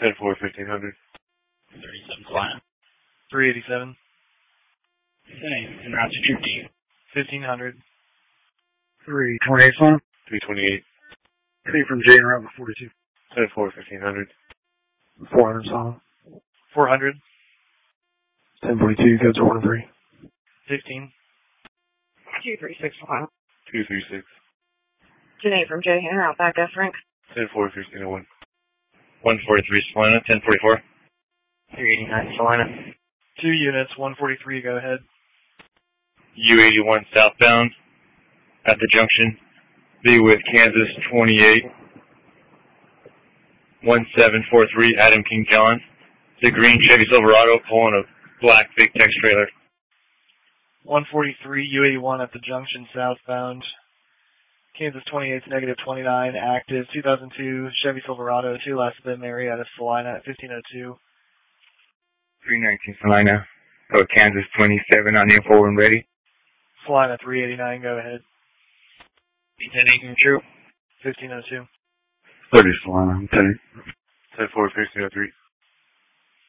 10-4, 1500. 37 Salina. 387. Same. En route to Troop D. 1500. 328 Salina. 328. C from J en route to 42. 10-4, 1500. 400 Salina. 400. 1042, go to order 3. 15. 236 Salina. 236. Janae from J en route back F rank. 10-4, 1501. 143 Salina. 1044. 389 Salina. 2 units, 143, go ahead. U81 southbound at the junction. Be with Kansas 28. 1743 Adam King John. It's a green Chevy Silverado pulling a black Big Tex trailer. 143, U81 at the junction southbound. Kansas 28's negative 29, active. 2002 Chevy Silverado, 2 less than Marietta Salina at 1502. 319 Salina. Go Kansas 27 on the info and ready. Salina 389, go ahead. 10-8 from Troop. 1502. 30 Salina. I'm 10. 10-4, 1503.